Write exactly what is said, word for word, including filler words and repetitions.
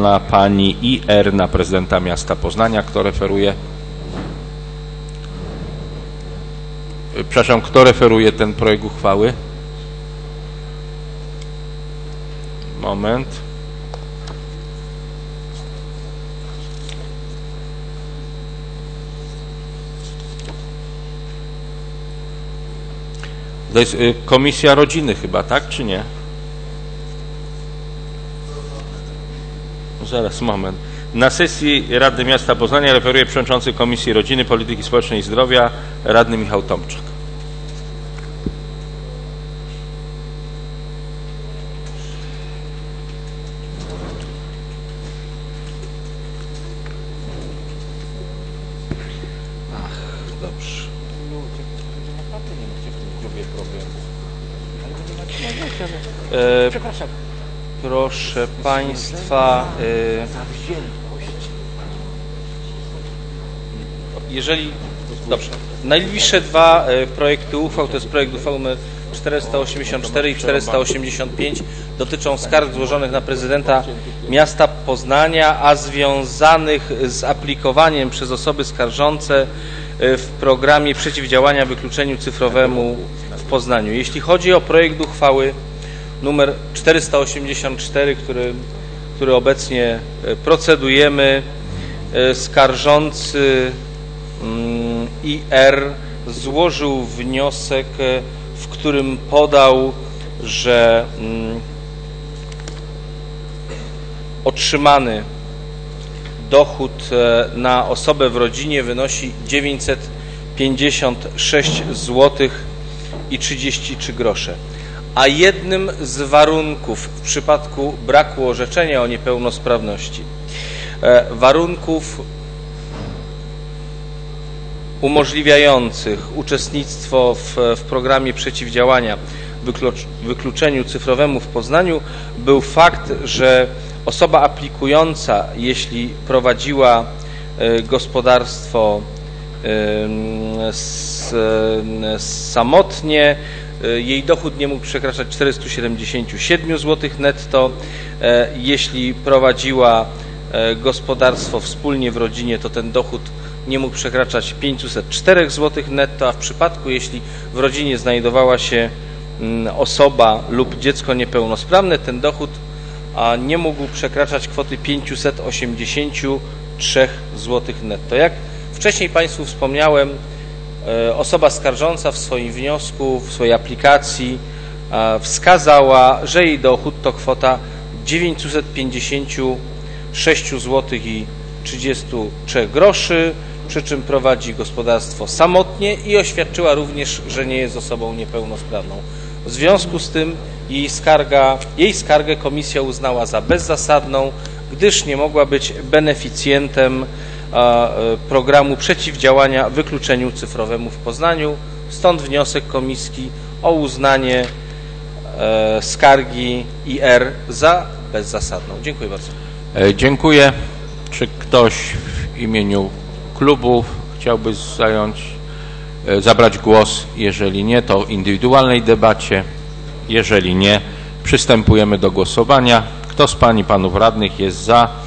na pani I R na prezydenta miasta Poznania. Kto referuje? Przepraszam, kto referuje ten projekt uchwały? Moment. To jest Komisja Rodziny chyba, tak czy nie? Zaraz, moment. Na sesji Rady Miasta Poznania referuje przewodniczący Komisji Rodziny, Polityki Społecznej i Zdrowia, radny Michał Tomczak. Ach, dobrze. E, Przepraszam. proszę Państwa, e, jeżeli... Dobrze. Najbliższe dwa e, projekty uchwał, to jest projekt uchwały numer czterysta osiemdziesiąt cztery i czterysta osiemdziesiąt pięć, dotyczą skarg złożonych na prezydenta miasta Poznania, a związanych z aplikowaniem przez osoby skarżące w programie przeciwdziałania wykluczeniu cyfrowemu w Poznaniu. Jeśli chodzi o projekt uchwały numer czterysta osiemdziesiąt cztery, który, który obecnie procedujemy, skarżący I R złożył wniosek, w którym podał, że otrzymany dochód na osobę w rodzinie wynosi dziewięćset pięćdziesiąt sześć złotych i trzydzieści trzy grosze. A jednym z warunków w przypadku braku orzeczenia o niepełnosprawności, warunków umożliwiających uczestnictwo w, w programie przeciwdziałania wykluczeniu cyfrowemu w Poznaniu był fakt, że osoba aplikująca, jeśli prowadziła gospodarstwo samotnie, jej dochód nie mógł przekraczać czterystu siedemdziesięciu siedmiu złotych netto. Jeśli prowadziła gospodarstwo wspólnie w rodzinie, to ten dochód nie mógł przekraczać pięciuset czterech złotych netto, a w przypadku, jeśli w rodzinie znajdowała się osoba lub dziecko niepełnosprawne, ten dochód nie mógł przekraczać kwoty pięciuset osiemdziesięciu trzech złotych netto. Jak wcześniej Państwu wspomniałem, osoba skarżąca w swoim wniosku, w swojej aplikacji wskazała, że jej dochód to kwota dziewięćset pięćdziesiąt sześć złotych i trzydzieści trzy groszy, przy czym prowadzi gospodarstwo samotnie i oświadczyła również, że nie jest osobą niepełnosprawną. W związku z tym jej, skarga, jej skargę komisja uznała za bezzasadną, gdyż nie mogła być beneficjentem programu przeciwdziałania wykluczeniu cyfrowemu w Poznaniu. Stąd wniosek komisji o uznanie skargi I R za bezzasadną. Dziękuję bardzo. Dziękuję. Czy ktoś w imieniu klubów chciałby zająć, zabrać głos? Jeżeli nie, to w indywidualnej debacie. Jeżeli nie, przystępujemy do głosowania. Kto z pań i panów radnych jest za